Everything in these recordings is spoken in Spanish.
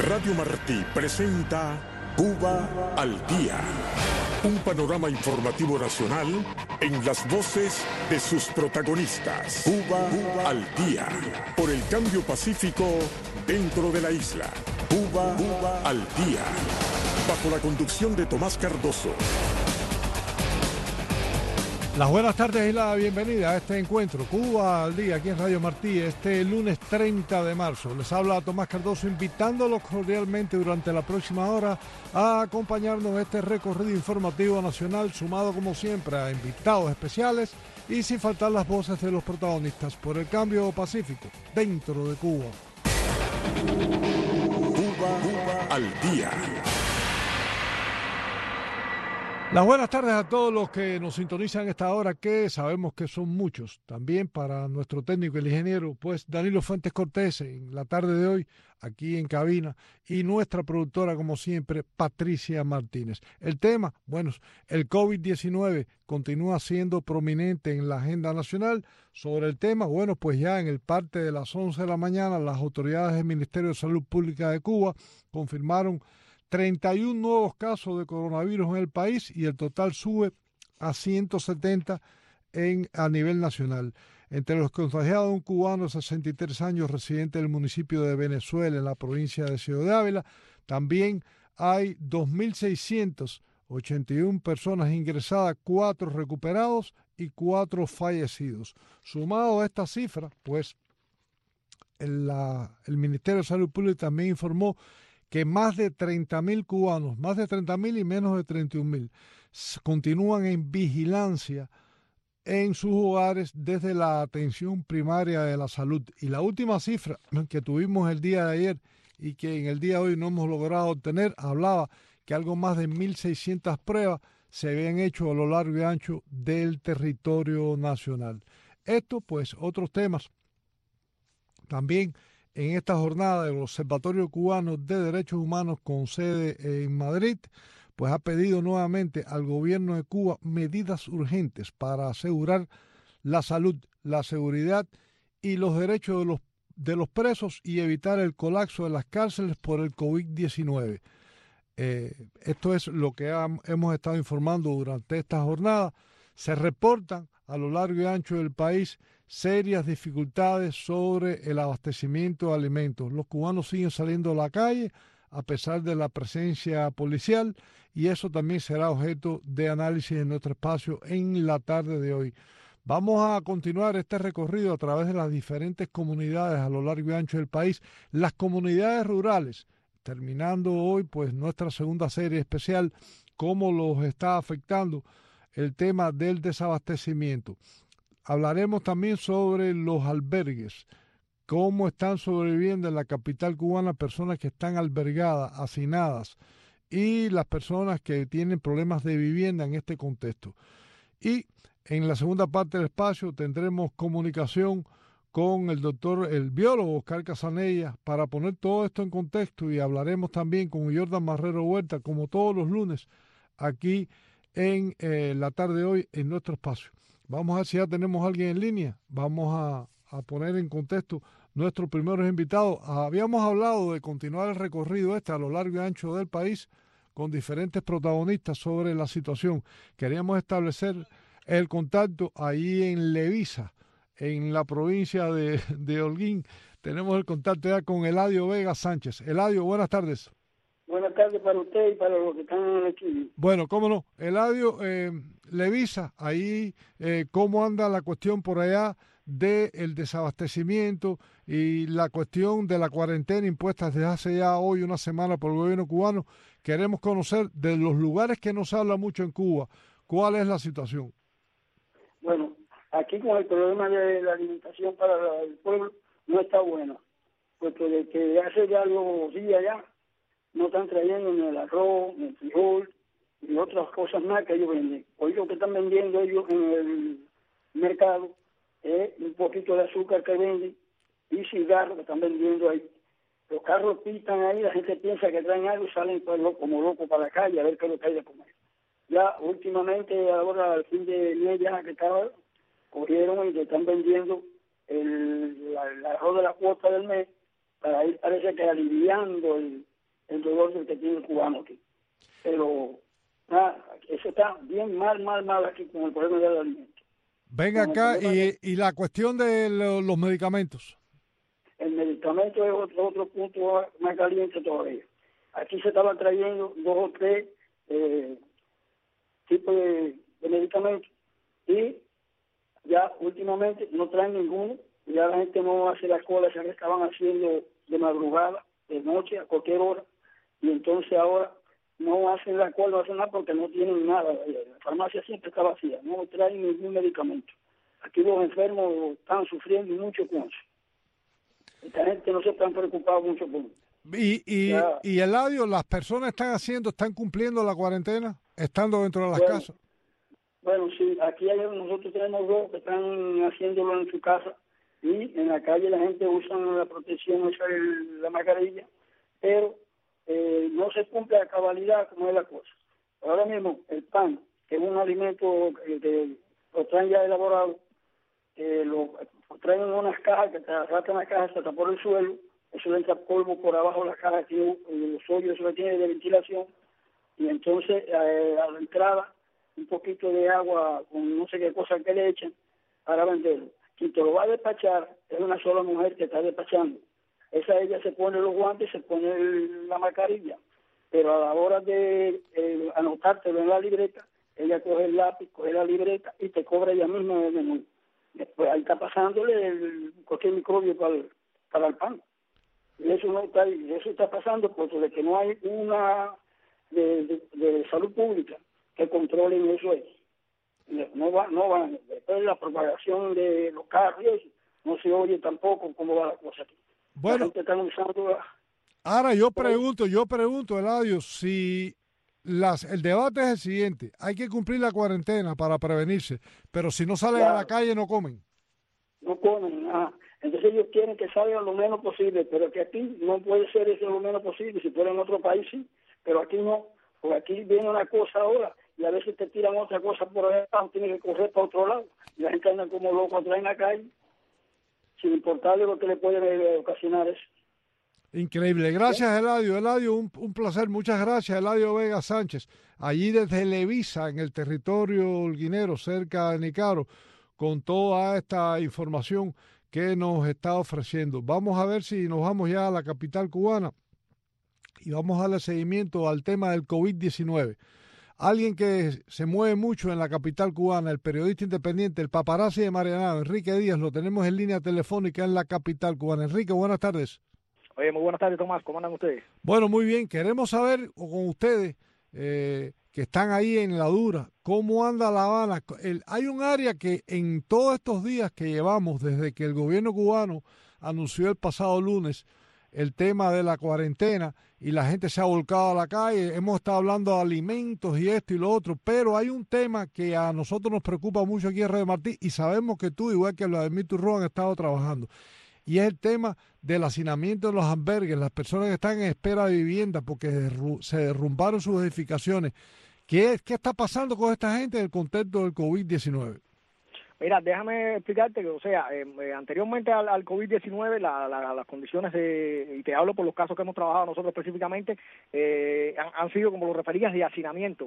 Radio Martí presenta Cuba al Día. Un panorama informativo nacional en las voces de sus protagonistas. Cuba al Día. Por el cambio pacífico dentro de la isla. Cuba al Día. Bajo la conducción de Tomás Cardoso. Las buenas tardes y la bienvenida a este encuentro Cuba al Día aquí en Radio Martí, este lunes 30 de marzo. Les habla Tomás Cardoso invitándolos cordialmente durante la próxima hora a acompañarnos en este recorrido informativo nacional, sumado como siempre a invitados especiales y sin faltar las voces de los protagonistas por el cambio pacífico dentro de Cuba. Cuba al Día. Las buenas tardes a todos los que nos sintonizan a esta hora, que sabemos que son muchos. También para nuestro técnico, el ingeniero, pues Danilo Fuentes Cortés, en la tarde de hoy, aquí en cabina, y nuestra productora, como siempre, Patricia Martínez. El tema, bueno, el COVID-19 continúa siendo prominente en la agenda nacional. Sobre el tema, bueno, pues ya en el parte de las 11 de la mañana, las autoridades del Ministerio de Salud Pública de Cuba confirmaron 31 nuevos casos de coronavirus en el país y el total sube a 170 a nivel nacional. Entre los contagiados, un cubano de 63 años residente del municipio de Venezuela, en la provincia de Ciudad de Ávila. También hay 2.681 personas ingresadas, 4 recuperados y 4 fallecidos. Sumado a esta cifra, pues el Ministerio de Salud Pública también informó que más de 30.000 cubanos, más de 30.000 y menos de 31.000, continúan en vigilancia en sus hogares desde la atención primaria de la salud. Y la última cifra que tuvimos el día de ayer y que en el día de hoy no hemos logrado obtener, hablaba que algo más de 1.600 pruebas se habían hecho a lo largo y ancho del territorio nacional. Esto, pues, otros temas también. En esta jornada, el Observatorio Cubano de Derechos Humanos con sede en Madrid, pues ha pedido nuevamente al gobierno de Cuba medidas urgentes para asegurar la salud, la seguridad y los derechos de los presos y evitar el colapso de las cárceles por el COVID-19. Esto es lo que hemos estado informando durante esta jornada. Se reportan a lo largo y ancho del país serias dificultades sobre el abastecimiento de alimentos. Los cubanos siguen saliendo a la calle a pesar de la presencia policial y eso también será objeto de análisis en nuestro espacio en la tarde de hoy. Vamos a continuar este recorrido a través de las diferentes comunidades a lo largo y ancho del país, las comunidades rurales, terminando hoy pues nuestra segunda serie especial, cómo los está afectando el tema del desabastecimiento. Hablaremos también sobre los albergues, cómo están sobreviviendo en la capital cubana personas que están albergadas, hacinadas, y las personas que tienen problemas de vivienda en este contexto. Y en la segunda parte del espacio tendremos comunicación con el biólogo Oscar Casanella para poner todo esto en contexto, y hablaremos también con Jordan Marrero Huerta, como todos los lunes, aquí en la tarde de hoy en nuestro espacio. Vamos a ver si ya tenemos a alguien en línea. Vamos a poner en contexto nuestros primeros invitados. Habíamos hablado de continuar el recorrido a lo largo y ancho del país con diferentes protagonistas sobre la situación. Queríamos establecer el contacto ahí en Levisa, en la provincia de Holguín. Tenemos el contacto ya con Eladio Vega Sánchez. Eladio, buenas tardes. Buenas tardes para usted y para los que están en el equipo. Bueno, cómo no. Eladio, Levisa, ahí cómo anda la cuestión por allá del desabastecimiento y la cuestión de la cuarentena impuesta desde hace ya hoy una semana por el gobierno cubano. Queremos conocer de los lugares que no se habla mucho en Cuba, ¿cuál es la situación? Bueno, aquí con el problema de la alimentación para el pueblo no está bueno, porque desde hace ya algunos días ya no están trayendo ni el arroz, ni el frijol, y otras cosas más que ellos venden. Hoy lo que están vendiendo ellos en el mercado es un poquito de azúcar que venden y cigarros que están vendiendo ahí. Los carros pitan ahí, la gente piensa que traen algo y salen pues, como locos para la calle a ver qué es lo que hay de comer. Ya últimamente, ahora al fin de mes ya que estaba, cogieron y le están vendiendo el arroz de la cuota del mes para ir, parece que aliviando el dolor del que tiene el cubano aquí. Pero nada, eso está bien mal aquí con el problema del alimento. Venga acá, y la cuestión de los medicamentos. El medicamento es otro punto más caliente todavía. Aquí se estaban trayendo 2 o 3 tipos de medicamentos y ya últimamente no traen ninguno. Ya la gente no hace las colas que estaban haciendo de madrugada, de noche, a cualquier hora. Y entonces ahora no hacen la cola, no hacen nada porque no tienen nada. La farmacia siempre está vacía, no traen ningún medicamento. Aquí los enfermos están sufriendo mucho con eso. Esta gente no se están preocupado mucho por eso. Y Eladio, las personas están cumpliendo la cuarentena, estando dentro de las casas. Bueno, sí, aquí nosotros tenemos 2 que están haciéndolo en su casa y en la calle la gente usa la protección, usa la mascarilla, pero no se cumple a cabalidad como es la cosa. Ahora mismo el pan, que es un alimento que lo traen ya elaborado, lo traen en unas cajas que te arrastran la caja hasta por el suelo, eso le entra polvo por abajo de la caja, tiene los hoyos, eso lo tiene de ventilación, y entonces a la entrada un poquito de agua con no sé qué cosa que le echan para venderlo. Quien te lo va a despachar es una sola mujer que está despachando. Ella se pone los guantes, se pone la mascarilla, pero a la hora de anotártelo en la libreta, ella coge el lápiz, coge la libreta y te cobra ella misma en el menú. Después ahí está pasándole cualquier microbio para el pan. Y eso no está, y eso está pasando porque que no hay una de salud pública que controlen eso. No va. Después la propagación de los carros no se oye tampoco cómo va la cosa aquí. Bueno, la gente está usando ahora yo pregunto, Eladio, si el debate es el siguiente: hay que cumplir la cuarentena para prevenirse, pero si no salen a la calle no comen. No comen nada. Entonces ellos quieren que salgan lo menos posible, pero que aquí no puede ser eso lo menos posible. Si fuera en otro país sí, pero aquí no. Porque aquí viene una cosa ahora y a veces te tiran otra cosa por ahí, tienes que correr para otro lado. Y la gente anda como loco atrás en la calle, sin importarle lo que le puede ocasionar eso. Increíble. Gracias, Eladio. Eladio, un placer. Muchas gracias, Eladio Vega Sánchez, allí desde Levisa, en el territorio holguinero, cerca de Nicaro, con toda esta información que nos está ofreciendo. Vamos a ver si nos vamos ya a la capital cubana y vamos a darle seguimiento al tema del COVID-19. Alguien que se mueve mucho en la capital cubana, el periodista independiente, el paparazzi de Marianao, Enrique Díaz, lo tenemos en línea telefónica en la capital cubana. Enrique, buenas tardes. Oye, muy buenas tardes, Tomás. ¿Cómo andan ustedes? Bueno, muy bien. Queremos saber con ustedes, que están ahí en la dura, cómo anda La Habana. Hay un área que en todos estos días que llevamos, desde que el gobierno cubano anunció el pasado lunes el tema de la cuarentena y la gente se ha volcado a la calle, hemos estado hablando de alimentos y esto y lo otro, pero hay un tema que a nosotros nos preocupa mucho aquí en Radio Martí y sabemos que tú, igual que Vladimir Turrón, han estado trabajando. Y es el tema del hacinamiento de los albergues, las personas que están en espera de vivienda porque se derrumbaron sus edificaciones. ¿Qué está pasando con esta gente en el contexto del COVID-19? Mira, déjame explicarte que, o sea, anteriormente al COVID-19, las condiciones, y te hablo por los casos que hemos trabajado nosotros específicamente, han sido como lo referías de hacinamiento,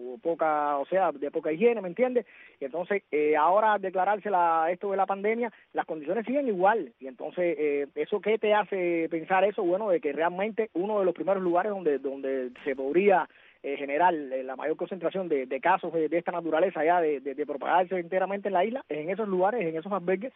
de poca higiene, ¿me entiendes? Y entonces, ahora al declararse esto de la pandemia, las condiciones siguen igual. Y entonces, ¿eso qué te hace pensar eso? Bueno, de que realmente uno de los primeros lugares donde se podría generar la mayor concentración de casos de esta naturaleza ya de propagarse enteramente en la isla, es en esos lugares, en esos albergues.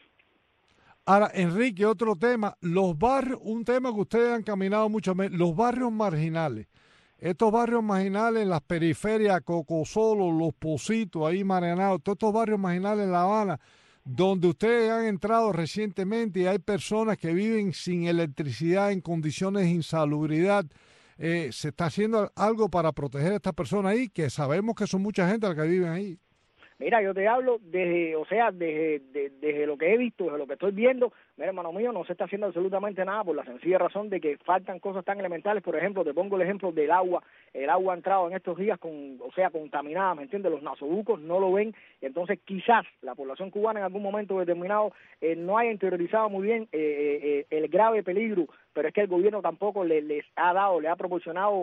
Ahora, Enrique, otro tema, los barrios, un tema que ustedes han caminado mucho, los barrios marginales. Estos barrios marginales en las periferias, Cocosolo, Los Pocitos, ahí Marianao, todos estos barrios marginales en La Habana, donde ustedes han entrado recientemente y hay personas que viven sin electricidad, en condiciones de insalubridad. ¿Se está haciendo algo para proteger a estas personas ahí, que sabemos que son mucha gente las que viven ahí? Mira, yo te hablo desde lo que he visto, desde lo que estoy viendo, Mira, hermano mío, no se está haciendo absolutamente nada por la sencilla razón de que faltan cosas tan elementales. Por ejemplo, te pongo el ejemplo del agua. El agua ha entrado en estos días contaminada, ¿me entiendes? Los nasobucos no lo ven. Entonces, quizás la población cubana en algún momento determinado no haya interiorizado muy bien el grave peligro, pero es que el gobierno tampoco les ha dado, le ha proporcionado,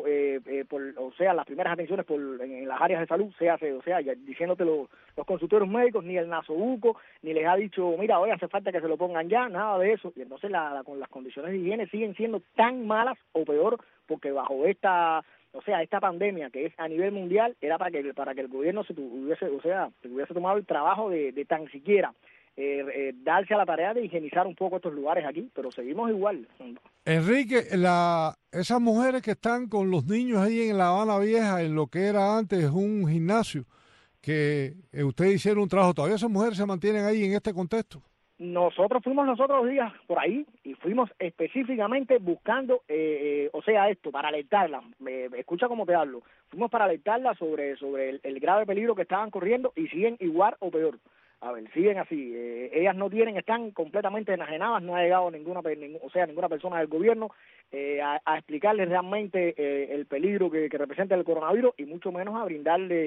las primeras atenciones en las áreas de salud, diciéndote los consultorios médicos, ni el nasobuco, ni les ha dicho, mira, hoy hace falta que se lo pongan ya, nada de eso. Y entonces con las condiciones de higiene siguen siendo tan malas o peor, porque bajo esta pandemia que es a nivel mundial, era para que el gobierno hubiese tomado el trabajo de tan siquiera darse a la tarea de higienizar un poco estos lugares aquí, pero seguimos igual. Enrique, esas mujeres que están con los niños ahí en La Habana Vieja, en lo que era antes un gimnasio, que ustedes hicieron un trabajo, ¿todavía esas mujeres se mantienen ahí en este contexto? Nosotros fuimos los otros días por ahí y fuimos específicamente buscando, esto, para alertarlas. Escucha cómo te hablo. Fuimos para alertarlas sobre el grave peligro que estaban corriendo y siguen igual o peor. A ver, siguen así. Ellas están completamente enajenadas, no ha llegado ninguna persona del gobierno a explicarles realmente el peligro que representa el coronavirus y mucho menos a brindarle,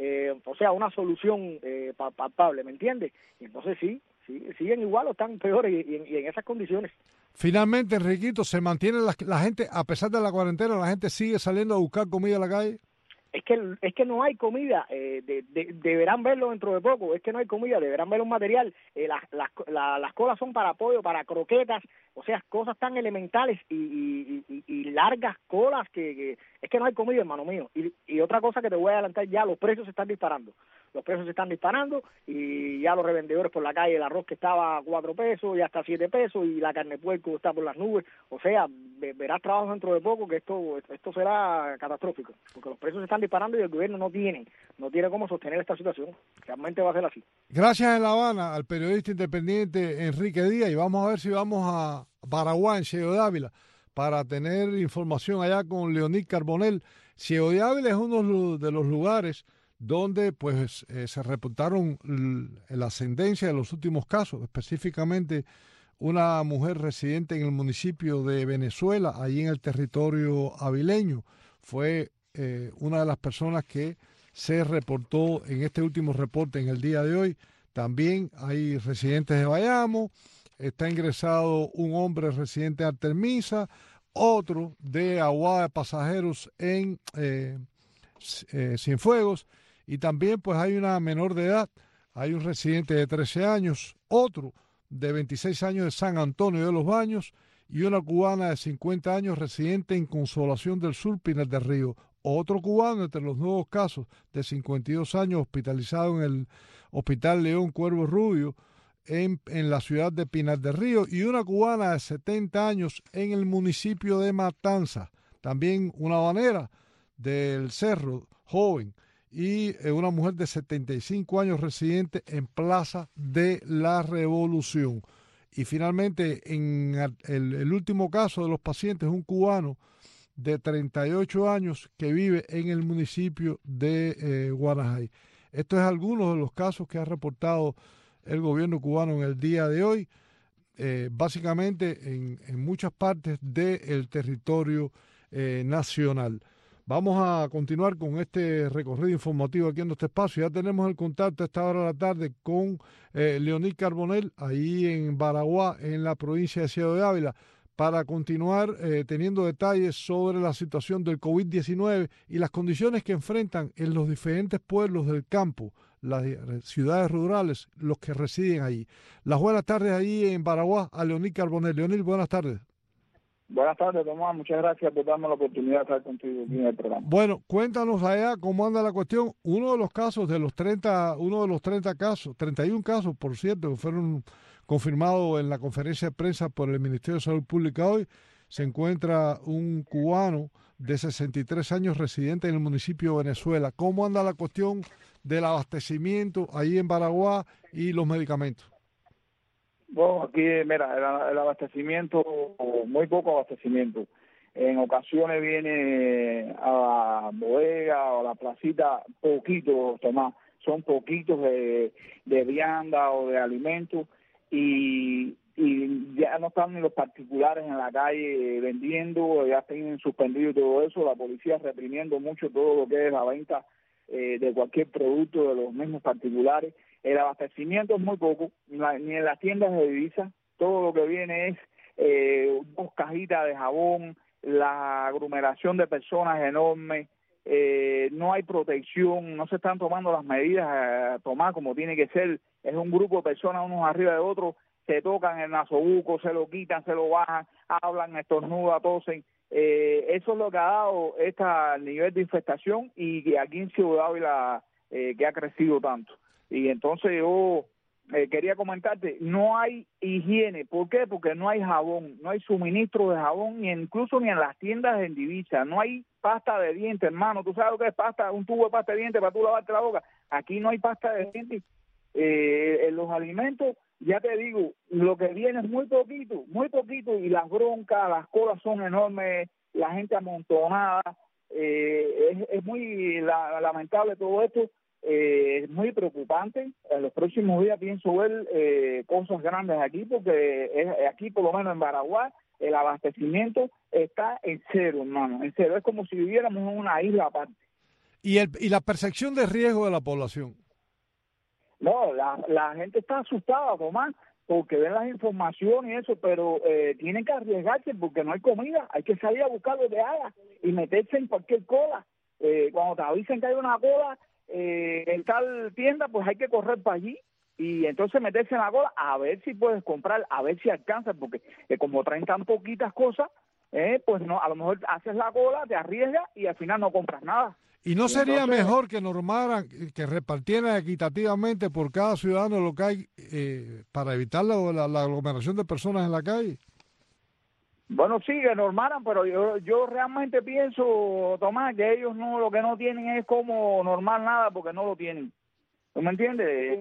una solución palpable, ¿me entiendes? Y entonces sí, siguen igual o están peores y en esas condiciones. Finalmente, Enriquito, ¿se mantiene la gente, a pesar de la cuarentena, la gente sigue saliendo a buscar comida a la calle? Es que no hay comida, deberán verlo dentro de poco, es que no hay comida, deberán ver un material, las colas son para pollo, para croquetas, cosas tan elementales y largas colas que es que no hay comida, hermano mío. Y otra cosa que te voy a adelantar ya, los precios se están disparando. Los precios se están disparando y ya los revendedores por la calle, el arroz que estaba a 4 pesos ya está a 7 pesos y la carne de puerco está por las nubes. Verás trabajo dentro de poco que esto será catastrófico, porque los precios se están disparando y el gobierno no tiene cómo sostener esta situación. Realmente va a ser así. Gracias en La Habana al periodista independiente Enrique Díaz, y vamos a ver si vamos a Baraguá, en Ciego de Ávila, para tener información allá con Leonid Carbonell. Ciego de Ávila es uno de los lugares donde se reportaron la ascendencia de los últimos casos, específicamente una mujer residente en el municipio de Venezuela, allí en el territorio avileño, fue una de las personas que se reportó en este último reporte en el día de hoy. También hay residentes de Bayamo, está ingresado un hombre residente de Artemisa, otro de Aguada de Pasajeros en Cienfuegos, y también pues hay una menor de edad, hay un residente de 13 años, otro de 26 años de San Antonio de los Baños y una cubana de 50 años residente en Consolación del Sur, Pinar del Río. Otro cubano entre los nuevos casos de 52 años hospitalizado en el Hospital León Cuervo Rubio en la ciudad de Pinar del Río, y una cubana de 70 años en el municipio de Matanzas. También una habanera del Cerro, joven, y una mujer de 75 años residente en Plaza de la Revolución. Y finalmente, en el último caso de los pacientes, un cubano de 38 años que vive en el municipio de Guanajay. Esto es algunos de los casos que ha reportado el gobierno cubano en el día de hoy, básicamente en muchas partes del territorio nacional. Vamos a continuar con este recorrido informativo aquí en nuestro espacio. Ya tenemos el contacto a esta hora de la tarde con Leonid Carbonell, ahí en Baraguá, en la provincia de Ciego de Ávila, para continuar teniendo detalles sobre la situación del COVID-19 y las condiciones que enfrentan en los diferentes pueblos del campo, las ciudades rurales, los que residen allí. Las buenas tardes allí en Baraguá a Leonid Carbonell. Leonid, buenas tardes. Buenas tardes, Tomás. Muchas gracias por darme la oportunidad de estar contigo aquí en el programa. Bueno, cuéntanos allá cómo anda la cuestión. Uno de los casos de los 30 casos, 31 casos, por cierto, que fueron confirmados en la conferencia de prensa por el Ministerio de Salud Pública hoy, se encuentra un cubano de 63 años residente en el municipio de Venezuela. ¿Cómo anda la cuestión del abastecimiento ahí en Baraguá y los medicamentos? Bueno, aquí, mira, el abastecimiento, muy poco abastecimiento. En ocasiones viene a la bodega o a la placita poquitos, Tomás, son poquitos de vianda o de alimentos, y y ya no están ni los particulares en la calle vendiendo, ya tienen suspendido todo eso, la policía reprimiendo mucho todo lo que es la venta de cualquier producto de los mismos particulares. El abastecimiento es muy poco, ni en las tiendas de divisas, todo lo que viene es 2 cajitas de jabón, la aglomeración de personas enorme, no hay protección, no se están tomando las medidas a tomar como tiene que ser, es un grupo de personas unos arriba de otros, se tocan el nasobuco, se lo quitan, se lo bajan, hablan, estornudan, tosen. Eso es lo que ha dado este nivel de infestación y que aquí en Ciudad Ávila que ha crecido tanto. Y entonces yo quería comentarte, no hay higiene. ¿Por qué? Porque no hay jabón, no hay suministro de jabón, ni incluso ni en las tiendas en divisa. No hay pasta de dientes, hermano. ¿Tú sabes lo que es pasta? Un tubo de pasta de dientes para tú lavarte la boca. Aquí no hay pasta de dientes. En los alimentos, ya te digo, lo que viene es muy poquito, y las broncas, las colas son enormes, la gente amontonada. Es muy lamentable todo esto. Es muy preocupante. En los próximos días pienso ver cosas grandes aquí, porque aquí, por lo menos en Baraguá, el abastecimiento está en cero, hermano, en cero. Es como si viviéramos en una isla aparte. ¿Y la percepción de riesgo de la población? No, la gente está asustada, Tomás, porque ven las informaciones y eso, pero tienen que arriesgarse porque no hay comida. Hay que salir a buscar lo que haya y meterse en cualquier cola. Cuando te avisen que hay una cola en tal tienda, pues hay que correr para allí y entonces meterse en la cola a ver si puedes comprar, a ver si alcanzas, porque como traen tan poquitas cosas, pues no, a lo mejor haces la cola, te arriesgas y al final no compras nada. ¿Y no sería mejor que normaran, que repartieran equitativamente por cada ciudadano lo que hay para evitar la aglomeración de personas en la calle? Bueno, sí, que normaran, pero yo realmente pienso, Tomás, que ellos no, lo que no tienen es cómo normar nada, porque no lo tienen. ¿Tú me entiendes?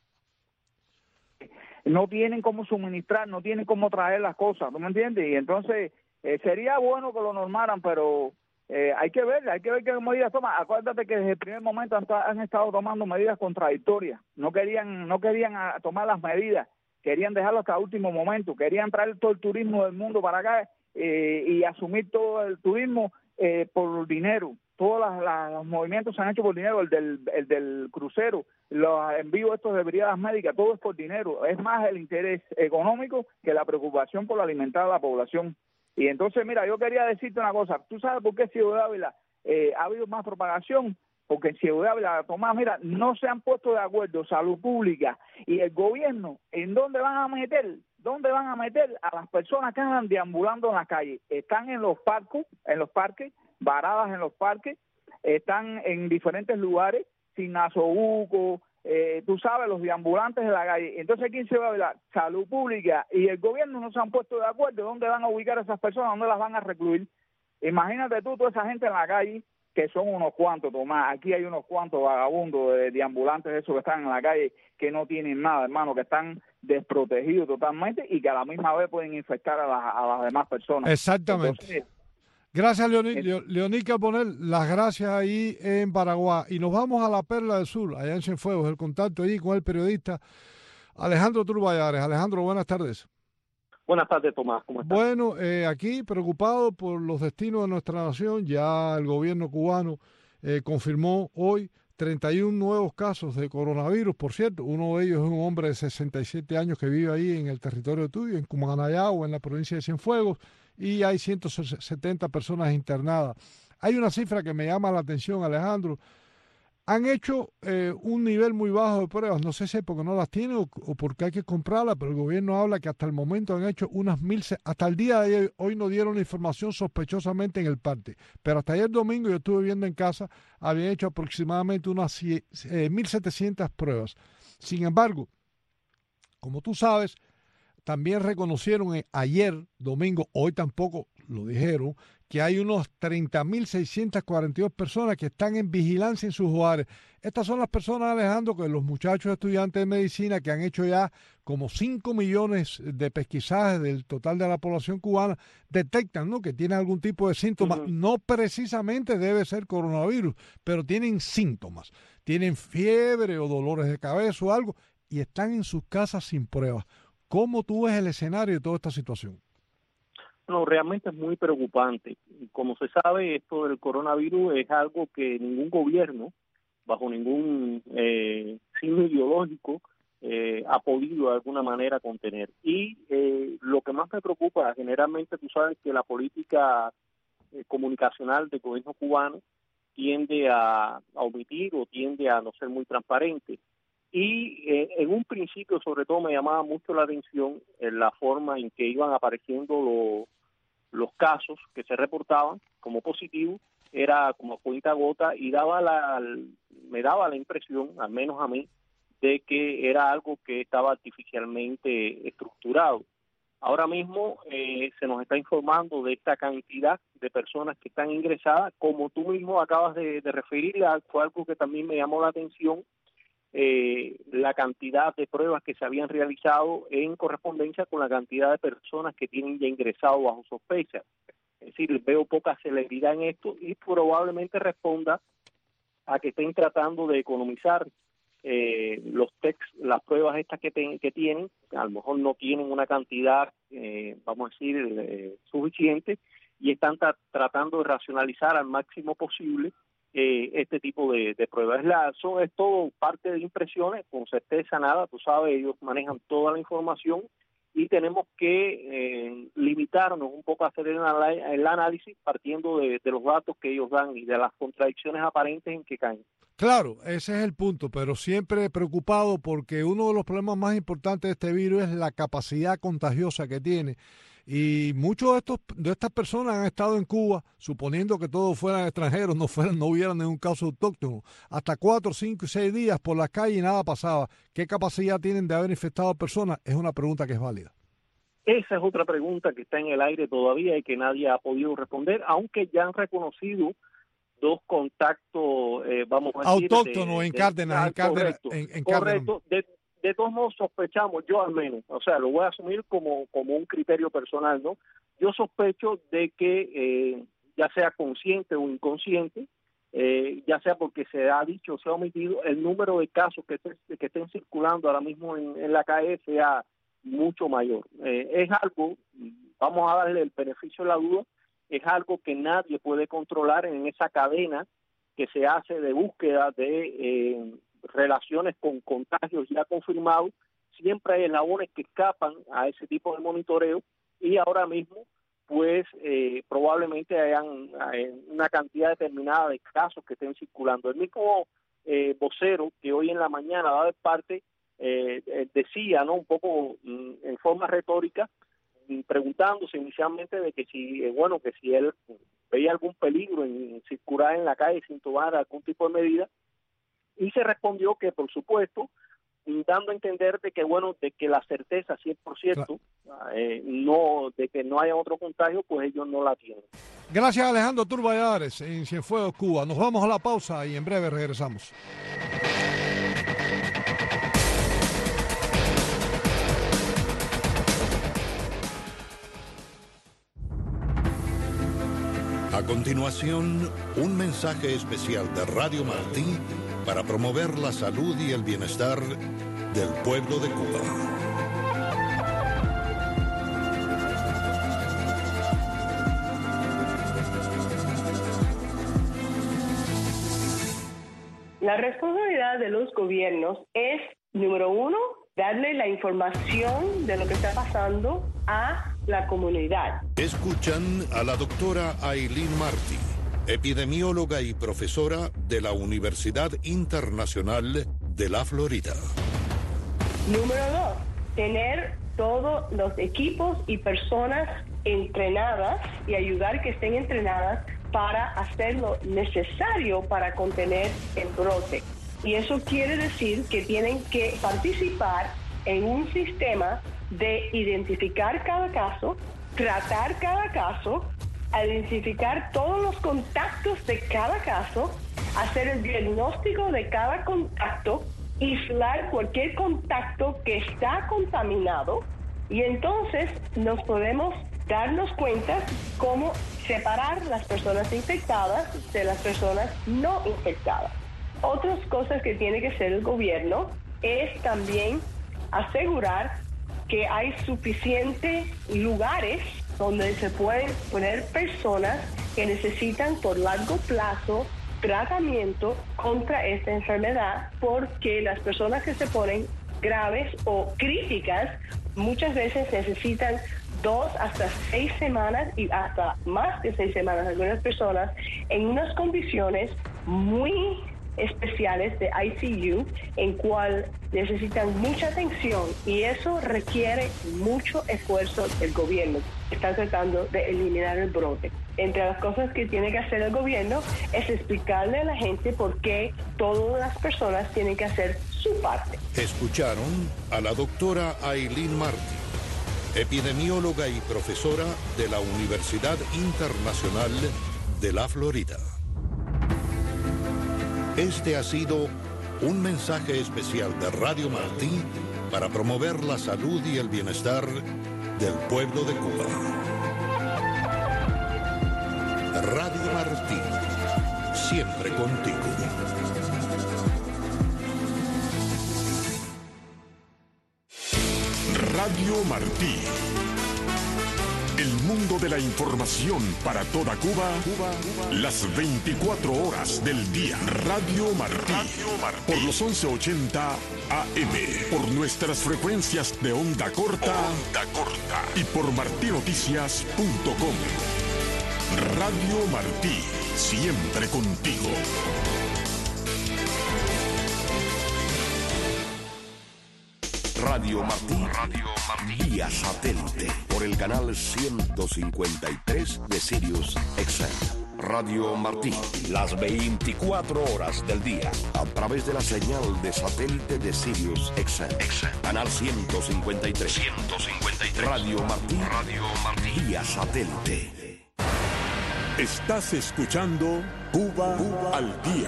No tienen cómo suministrar, no tienen cómo traer las cosas, ¿tú me entiendes? Y entonces sería bueno que lo normaran, pero hay que ver qué medidas toman. Acuérdate que desde el primer momento han estado tomando medidas contradictorias. No querían tomar las medidas. Querían dejarlo hasta el último momento, querían traer todo el turismo del mundo para acá y asumir todo el turismo por dinero. Todos los movimientos se han hecho por dinero, el del crucero, los envíos estos de brigadas médicas, todo es por dinero. Es más el interés económico que la preocupación por alimentar a la población. Y entonces, mira, yo quería decirte una cosa. ¿Tú sabes por qué Ciudad Ávila ha habido más propagación? Porque en Ciudad Ávila, Tomás, mira, no se han puesto de acuerdo Salud Pública y el gobierno en dónde van a meter a las personas que andan deambulando en la calle. Están en los parques, varadas en los parques, están en diferentes lugares, sin nasobuco, tú sabes, los deambulantes de la calle. Entonces, ¿quién se va a ver? Salud Pública y el gobierno no se han puesto de acuerdo dónde van a ubicar a esas personas, dónde las van a recluir. Imagínate tú, toda esa gente en la calle, que son unos cuantos, Tomás. Aquí hay unos cuantos vagabundos de ambulantes, esos que están en la calle, que no tienen nada, hermano, que están desprotegidos totalmente y que a la misma vez pueden infectar a las demás personas. Exactamente. Entonces, gracias, Leoní Carbonell. Las gracias ahí en Paraguay. Y nos vamos a la Perla del Sur, allá en Cienfuegos, el contacto allí con el periodista Alejandro Turballares. Alejandro, buenas tardes. Buenas tardes, Tomás. ¿Cómo estás? Bueno, aquí preocupado por los destinos de nuestra nación. Ya el gobierno cubano confirmó hoy 31 nuevos casos de coronavirus. Por cierto, uno de ellos es un hombre de 67 años que vive ahí en el territorio tuyo, en Cumanayao, en la provincia de Cienfuegos, y hay 170 personas internadas. Hay una cifra que me llama la atención, Alejandro. Han hecho un nivel muy bajo de pruebas, no sé si es porque no las tienen o porque hay que comprarlas, pero el gobierno habla que hasta el momento han hecho hasta el día de hoy no dieron la información sospechosamente en el parte, pero hasta ayer domingo yo estuve viendo en casa, habían hecho aproximadamente unas 1.700 pruebas. Sin embargo, como tú sabes, también reconocieron ayer domingo, hoy tampoco lo dijeron, que hay unos 30.642 personas que están en vigilancia en sus hogares. Estas son las personas, Alejandro, que los muchachos estudiantes de medicina que han hecho ya como 5 millones de pesquisajes del total de la población cubana, detectan, ¿no?, que tienen algún tipo de síntomas. No precisamente debe ser coronavirus, pero tienen síntomas. Tienen fiebre o dolores de cabeza o algo y están en sus casas sin pruebas. ¿Cómo tú ves el escenario de toda esta situación? No, realmente es muy preocupante. Como se sabe, esto del coronavirus es algo que ningún gobierno, bajo ningún signo ideológico, ha podido de alguna manera contener. Y lo que más me preocupa, generalmente tú sabes que la política comunicacional del gobierno cubano tiende a omitir o tiende a no ser muy transparente. Y en un principio, sobre todo, me llamaba mucho la atención la forma en que iban apareciendo los casos que se reportaban como positivos, era como cuenta gota, y me daba la impresión, al menos a mí, de que era algo que estaba artificialmente estructurado. Ahora mismo se nos está informando de esta cantidad de personas que están ingresadas, como tú mismo acabas de referir, fue algo que también me llamó la atención, la cantidad de pruebas que se habían realizado en correspondencia con la cantidad de personas que tienen ya ingresado bajo sospecha. Es decir, veo poca celeridad en esto y probablemente responda a que estén tratando de economizar las pruebas estas que tienen. A lo mejor no tienen una cantidad, vamos a decir, suficiente, y están tratando de racionalizar al máximo posible este tipo de pruebas. Es todo parte de impresiones, con certeza nada, tú sabes, ellos manejan toda la información y tenemos que limitarnos un poco a hacer el análisis partiendo de los datos que ellos dan y de las contradicciones aparentes en que caen. Claro, ese es el punto, pero siempre preocupado porque uno de los problemas más importantes de este virus es la capacidad contagiosa que tiene. Y muchos de estas personas han estado en Cuba, suponiendo que todos fueran extranjeros, no hubieran ningún caso autóctono, hasta 4, 5 y 6 días por las calles y nada pasaba. ¿Qué capacidad tienen de haber infectado a personas? Es una pregunta que es válida. Esa es otra pregunta que está en el aire todavía y que nadie ha podido responder, aunque ya han reconocido 2 contactos, vamos a decir, autóctonos en Cárdenas. Correcto. De todos modos sospechamos, yo al menos, o sea, lo voy a asumir como un criterio personal, ¿no? Yo sospecho de que ya sea consciente o inconsciente, ya sea porque se ha dicho o se ha omitido, el número de casos que estén circulando ahora mismo en la calle sea mucho mayor. Es algo, vamos a darle el beneficio de la duda, es algo que nadie puede controlar en esa cadena que se hace de búsqueda de relaciones con contagios ya confirmados. Siempre hay eslabones que escapan a ese tipo de monitoreo y ahora mismo pues probablemente hayan una cantidad determinada de casos que estén circulando. El mismo vocero que hoy en la mañana daba parte decía, ¿no?, un poco en forma retórica, preguntándose inicialmente de que si él veía algún peligro en circular en la calle sin tomar algún tipo de medida, y se respondió que por supuesto, dando a entender de que la certeza 100% de que no haya otro contagio, pues ellos no la tienen. Gracias, Alejandro Tur Valladares en Cienfuegos, Cuba. Nos vamos a la pausa y en breve regresamos. A continuación, un mensaje especial de Radio Martí para promover la salud y el bienestar del pueblo de Cuba. La responsabilidad de los gobiernos es, número 1, darle la información de lo que está pasando a la comunidad. Escuchan a la doctora Ailín Martí, epidemióloga y profesora de la Universidad Internacional de la Florida. Número 2, tener todos los equipos y personas entrenadas y ayudar que estén entrenadas para hacer lo necesario para contener el brote. Y eso quiere decir que tienen que participar en un sistema de identificar cada caso, tratar cada caso, identificar todos los contactos de cada caso, hacer el diagnóstico de cada contacto, aislar cualquier contacto que está contaminado, y entonces nos podemos darnos cuenta cómo separar las personas infectadas de las personas no infectadas. Otras cosas que tiene que hacer el gobierno es también asegurar que hay suficientes lugares donde se pueden poner personas que necesitan por largo plazo tratamiento contra esta enfermedad, porque las personas que se ponen graves o críticas muchas veces necesitan 2 hasta 6 semanas y hasta más de 6 semanas, algunas personas, en unas condiciones muy especiales de ICU, en cual necesitan mucha atención, y eso requiere mucho esfuerzo del gobierno. Está tratando de eliminar el brote. Entre las cosas que tiene que hacer el gobierno es explicarle a la gente por qué todas las personas tienen que hacer su parte. Escucharon a la doctora Aileen Martí, epidemióloga y profesora de la Universidad Internacional de la Florida. Este ha sido un mensaje especial de Radio Martí para promover la salud y el bienestar del pueblo de Cuba. Radio Martí, siempre contigo. Radio Martí. El mundo de la información para toda Cuba, las 24 horas del día. Radio Martí. Por los 1180 AM. Por nuestras frecuencias de onda corta. Y por martinoticias.com. Radio Martí. Siempre contigo. Radio Martí, vía satélite, por el canal 153 de Sirius XM. Radio Martí, las 24 horas del día, a través de la señal de satélite de Sirius XM. Canal 153. Radio Martí, vía satélite. Estás escuchando Cuba al Día.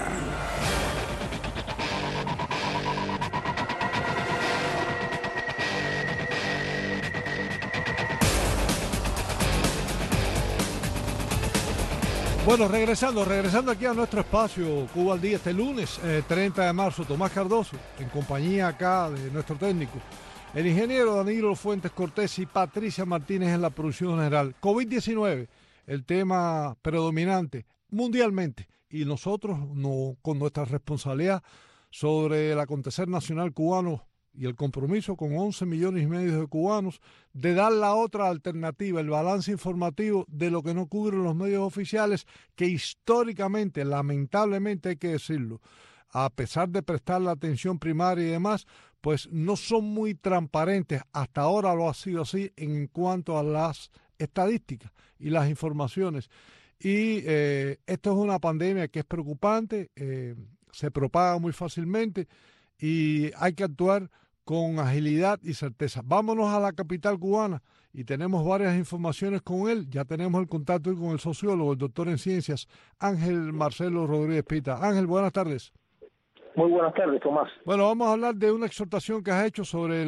Bueno, regresando aquí a nuestro espacio Cuba al Día este lunes 30 de marzo, Tomás Cardoso, en compañía acá de nuestro técnico, el ingeniero Danilo Fuentes Cortés y Patricia Martínez en la producción general. COVID-19, el tema predominante mundialmente, y nosotros con nuestra responsabilidad sobre el acontecer nacional cubano y el compromiso con 11 millones y medio de cubanos de dar la otra alternativa, el balance informativo de lo que no cubren los medios oficiales, que históricamente, lamentablemente hay que decirlo, a pesar de prestar la atención primaria y demás, pues no son muy transparentes. Hasta ahora lo ha sido así en cuanto a las estadísticas y las informaciones. Y esto es una pandemia que es preocupante, se propaga muy fácilmente y hay que actuar con agilidad y certeza. Vámonos a la capital cubana y tenemos varias informaciones con él. Ya tenemos el contacto con el sociólogo, el doctor en ciencias, Ángel Marcelo Rodríguez Pita. Ángel, buenas tardes. Muy buenas tardes, Tomás. Bueno, vamos a hablar de una exhortación que has hecho sobre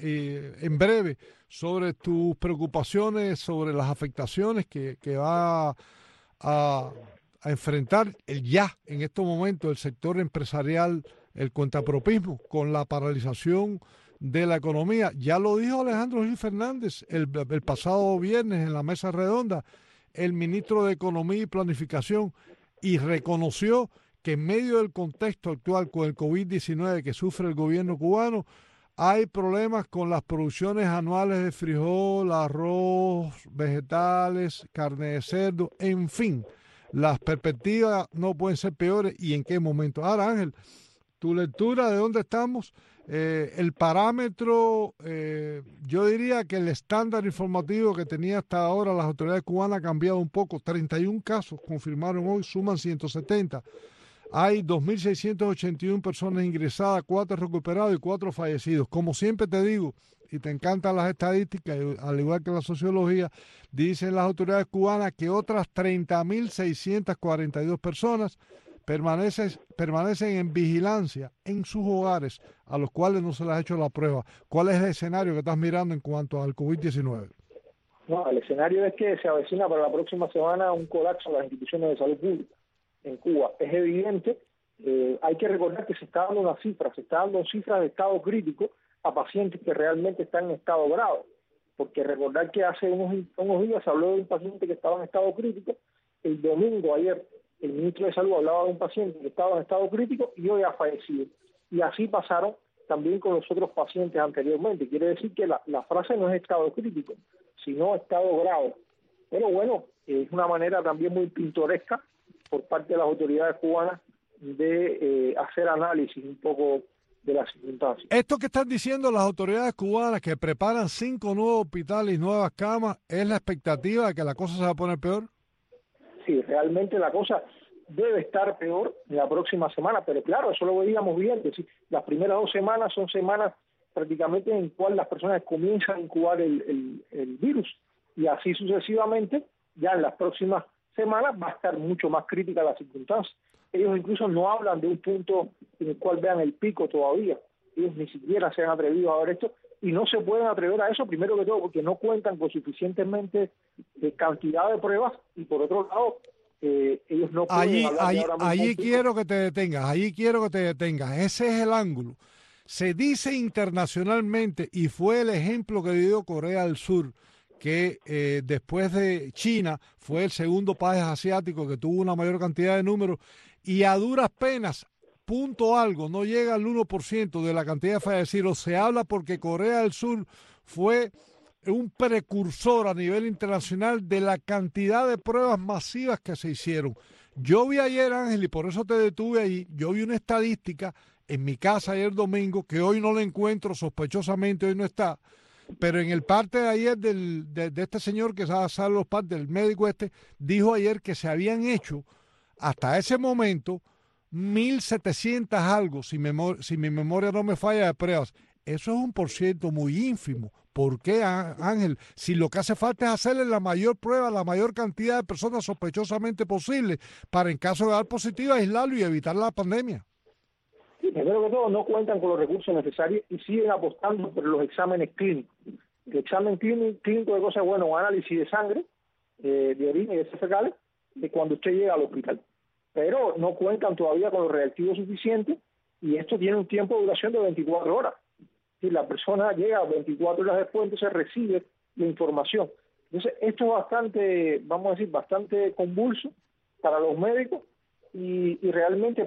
en breve, sobre tus preocupaciones, sobre las afectaciones que va a enfrentar en estos momentos el sector empresarial, el cuentapropismo, con la paralización de la economía. Ya lo dijo Alejandro Gil Fernández el pasado viernes en la mesa redonda, el ministro de Economía y Planificación, y reconoció que en medio del contexto actual con el COVID-19 que sufre el gobierno cubano, hay problemas con las producciones anuales de frijol, arroz, vegetales, carne de cerdo, en fin. Las perspectivas no pueden ser peores, y en qué momento. Ahora, Ángel, tu lectura de dónde estamos, el parámetro, yo diría que el estándar informativo que tenía hasta ahora las autoridades cubanas ha cambiado un poco. 31 casos confirmaron hoy, suman 170. Hay 2.681 personas ingresadas, 4 recuperados y 4 fallecidos. Como siempre te digo, y te encantan las estadísticas, al igual que la sociología, dicen las autoridades cubanas que otras 30.642 personas permanecen en vigilancia en sus hogares, a los cuales no se les ha hecho la prueba. ¿Cuál es el escenario que estás mirando en cuanto al COVID-19? No, el escenario es que se avecina para la próxima semana un colapso en las instituciones de salud pública en Cuba. Es evidente, hay que recordar que se está dando cifras de estado crítico a pacientes que realmente están en estado grave, porque recordar que hace unos días se habló de un paciente que estaba en estado crítico, el domingo ayer el ministro de Salud hablaba de un paciente que estaba en estado crítico y hoy ha fallecido, y así pasaron también con los otros pacientes anteriormente. Quiere decir que la frase no es estado crítico, sino estado grave. Pero bueno, es una manera también muy pintoresca por parte de las autoridades cubanas de hacer análisis un poco de las circunstancias. Esto que están diciendo las autoridades cubanas, que preparan 5 nuevos hospitales y nuevas camas, ¿es la expectativa de que la cosa se va a poner peor? Sí, realmente la cosa debe estar peor en la próxima semana, pero claro, eso lo veíamos bien, es decir, las primeras 2 semanas son semanas prácticamente en cual las personas comienzan a incubar el virus, y así sucesivamente, ya en las próximas semanas va a estar mucho más crítica la circunstancia. Ellos incluso no hablan de un punto en el cual vean el pico todavía, ellos ni siquiera se han atrevido a ver esto, y no se pueden atrever a eso, primero que todo, porque no cuentan con suficientemente cantidad de pruebas, y por otro lado, ellos no pueden allí quiero que te detengas, ese es el ángulo. Se dice internacionalmente, y fue el ejemplo que dio Corea del Sur, que después de China fue el segundo país asiático que tuvo una mayor cantidad de números, y a duras penas, punto algo, no llega al 1% de la cantidad de fallecidos. Se habla porque Corea del Sur fue un precursor a nivel internacional de la cantidad de pruebas masivas que se hicieron. Yo vi ayer, Ángel, y por eso te detuve ahí, yo vi una estadística en mi casa ayer domingo, que hoy no la encuentro, sospechosamente hoy no está, pero en el parte de ayer de este señor que sabe los partes, del médico dijo ayer que se habían hecho hasta ese momento 1.700 algo, si mi memoria no me falla, de pruebas. Eso es un % muy ínfimo. ¿Por qué, Ángel? Si lo que hace falta es hacerle la mayor prueba, la mayor cantidad de personas sospechosamente posible, para en caso de dar positivo aislarlo y evitar la pandemia. Sí, primero que todo, no cuentan con los recursos necesarios y siguen apostando por los exámenes clínicos. El examen clínico de cosas, bueno, análisis de sangre, de orina y de heces fecales, de cuando usted llega al hospital. Pero no cuentan todavía con los reactivos suficientes, y esto tiene un tiempo de duración de 24 horas. Si la persona llega 24 horas después, entonces recibe la información. Entonces, esto es bastante, vamos a decir, bastante convulso para los médicos, y realmente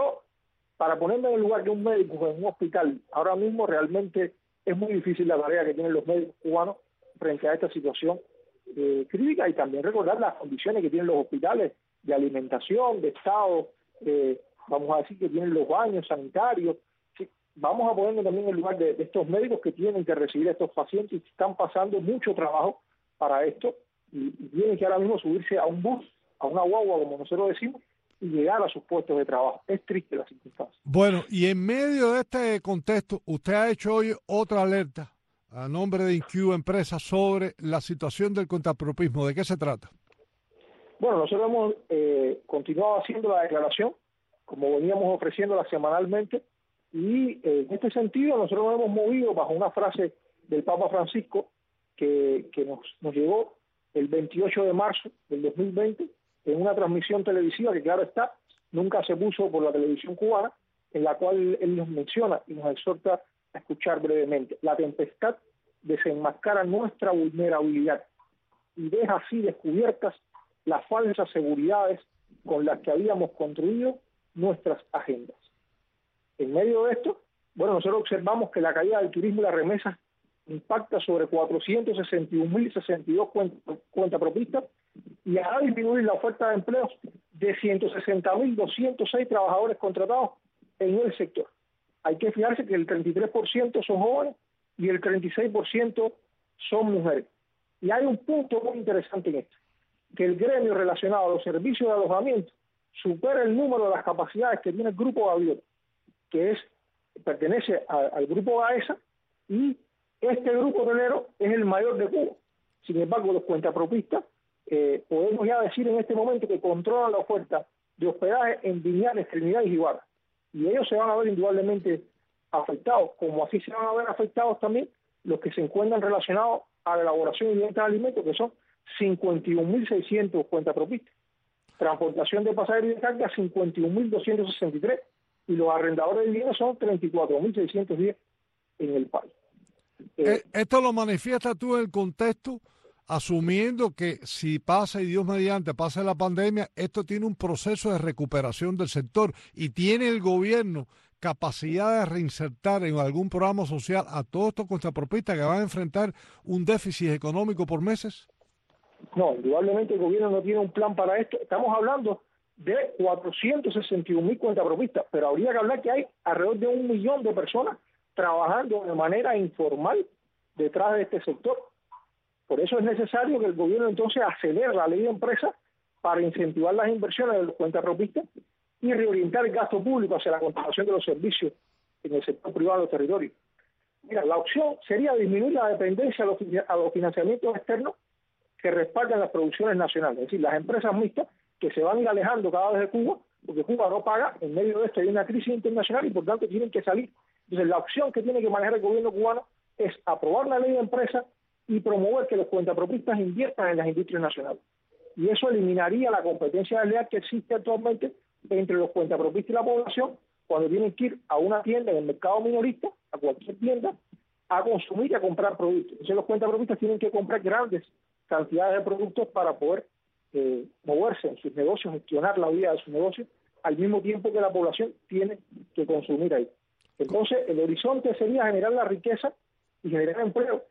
para ponerme en el lugar de un médico en un hospital, ahora mismo realmente es muy difícil la tarea que tienen los médicos cubanos frente a esta situación crítica, y también recordar las condiciones que tienen los hospitales de alimentación, de estado, vamos a decir que tienen los baños sanitarios. Sí, vamos a ponernos también en el lugar de estos médicos que tienen que recibir a estos pacientes y que están pasando mucho trabajo para esto, y tienen que ahora mismo subirse a un bus, a una guagua, como nosotros decimos, y llegar a sus puestos de trabajo. Es triste la circunstancia. Bueno, y en medio de este contexto, usted ha hecho hoy otra alerta a nombre de InQ Empresas sobre la situación del contrapropismo. ¿De qué se trata? Bueno, nosotros hemos continuado haciendo la declaración, como veníamos ofreciéndola semanalmente, y en este sentido nosotros nos hemos movido bajo una frase del Papa Francisco que nos llegó el 28 de marzo del 2020, en una transmisión televisiva que, claro está, nunca se puso por la televisión cubana, en la cual él nos menciona y nos exhorta a escuchar brevemente. La tempestad desenmascara nuestra vulnerabilidad y deja así descubiertas las falsas seguridades con las que habíamos construido nuestras agendas. En medio de esto, bueno, nosotros observamos que la caída del turismo y las remesas impacta sobre 461.062 cuentapropistas, y hará disminuir la oferta de empleos de 160.206 trabajadores contratados en el sector. Hay que fijarse que el 33% son jóvenes y el 36% son mujeres. Y hay un punto muy interesante en esto, que el gremio relacionado a los servicios de alojamiento supera el número de las capacidades que tiene el Grupo Gaviota, que pertenece al Grupo Gaesa, y este grupo hotelero es el mayor de Cuba. Sin embargo, los cuentapropistas podemos ya decir en este momento que controlan la oferta de hospedaje en Viñales, Trinidad y Jibara, y ellos se van a ver indudablemente afectados, como así se van a ver afectados también los que se encuentran relacionados a la elaboración y venta de alimentos, que son 51.600 cuentapropistas, transportación de pasajeros y de carga 51.263, y los arrendadores de viviendas son 34.610 en el país. Esto lo manifiestas tú en el contexto, asumiendo que si pasa y Dios mediante pasa la pandemia, esto tiene un proceso de recuperación del sector y tiene el gobierno capacidad de reinsertar en algún programa social a todos estos contrapropistas que van a enfrentar un déficit económico por meses. No, indudablemente el gobierno no tiene un plan para esto. Estamos hablando de 461.000 cuentapropistas, pero habría que hablar que hay alrededor de 1 millón de personas trabajando de manera informal detrás de este sector. Por eso es necesario que el gobierno entonces acelere la ley de empresas para incentivar las inversiones de los cuentapropistas y reorientar el gasto público hacia la contratación de los servicios en el sector privado de los territorios. Mira, la opción sería disminuir la dependencia a los financiamientos externos que respaldan las producciones nacionales, es decir, las empresas mixtas que se van a ir alejando cada vez de Cuba, porque Cuba no paga, en medio de esto hay una crisis internacional y por tanto tienen que salir. Entonces la opción que tiene que manejar el gobierno cubano es aprobar la ley de empresas y promover que los cuentapropistas inviertan en las industrias nacionales. Y eso eliminaría la competencia desleal que existe actualmente entre los cuentapropistas y la población cuando tienen que ir a una tienda en el mercado minorista, a cualquier tienda, a consumir y a comprar productos. Entonces los cuentapropistas tienen que comprar grandes cantidades de productos para poder moverse en sus negocios, gestionar la vida de sus negocios, al mismo tiempo que la población tiene que consumir ahí. Entonces el horizonte sería generar la riqueza y generar empleo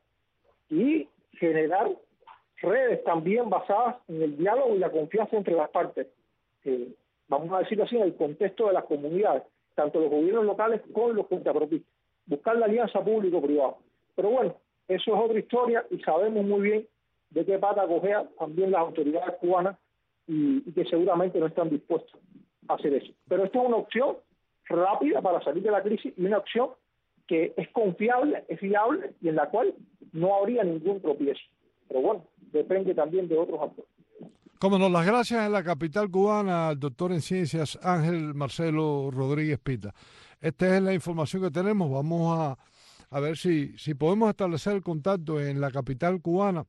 y generar redes también basadas en el diálogo y la confianza entre las partes, vamos a decirlo así, en el contexto de las comunidades, tanto los gobiernos locales como los cuentapropistas, buscar la alianza público-privada. Pero bueno, eso es otra historia y sabemos muy bien de qué pata cojean también las autoridades cubanas y que seguramente no están dispuestos a hacer eso. Pero esta es una opción rápida para salir de la crisis y una opción que es confiable, es fiable y en la cual no habría ningún tropiezo. Pero bueno, depende también de otros actores. Como nos las gracias en la capital cubana al doctor en ciencias Ángel Marcelo Rodríguez Pita. Esta es la información que tenemos. Vamos a ver si podemos establecer el contacto en la capital cubana